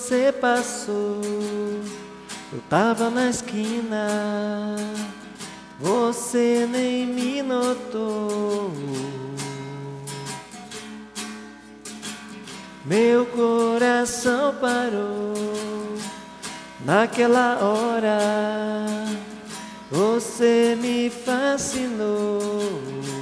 você passou, eu tava na esquina, você nem me notou. Meu coração parou naquela hora, você me fascinou.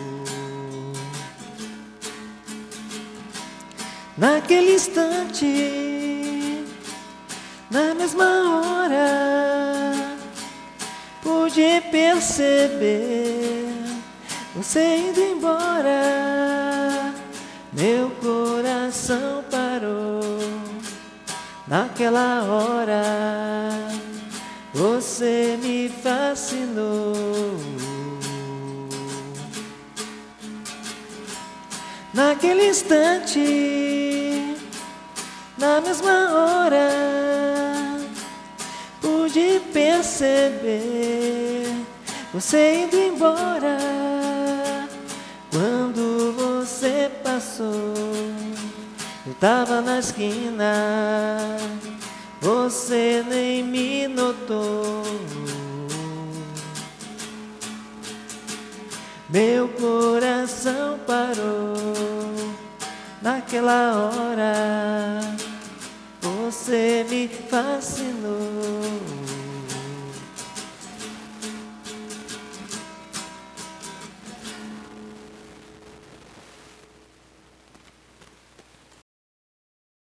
Naquele instante, na mesma hora, pude perceber você indo embora. Meu coração parou naquela hora, você me fascinou. Naquele instante, na mesma hora, pude perceber você indo embora. Quando você passou, eu tava na esquina, você nem me notou. Meu coração parou naquela hora, você me fascinou.